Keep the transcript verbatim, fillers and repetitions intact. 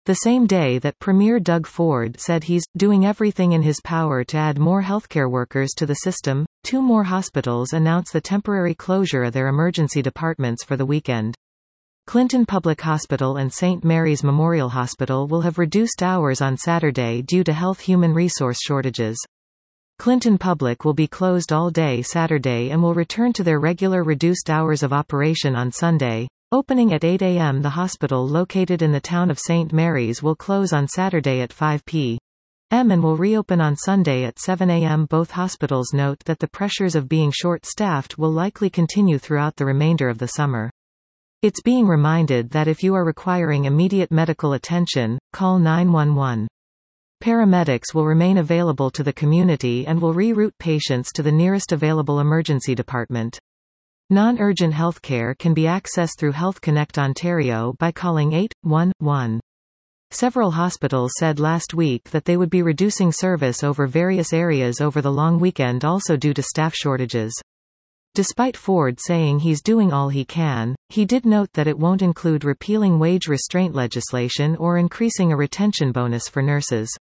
The same day that Premier Doug Ford said he's doing everything in his power to add more healthcare workers to the system, two more hospitals announced the temporary closure of their emergency departments for the weekend. Clinton Public Hospital and Saint Mary's Memorial Hospital will have reduced hours on Saturday due to health human resource shortages. Clinton Public will be closed all day Saturday and will return to their regular reduced hours of operation on Sunday. Opening at eight a m The hospital located in the town of Saint Mary's will close on Saturday at five p m and will reopen on Sunday at seven a m Both hospitals note that the pressures of being short-staffed will likely continue throughout the remainder of the summer. It's being reminded that if you are requiring immediate medical attention, call nine one one. Paramedics will remain available to the community and will reroute patients to the nearest available emergency department. Non-urgent healthcare can be accessed through Health Connect Ontario by calling eight one one. Several hospitals said last week that they would be reducing service over various areas over the long weekend also due to staff shortages. Despite Ford saying he's doing all he can, he did note that it won't include repealing wage restraint legislation or increasing a retention bonus for nurses.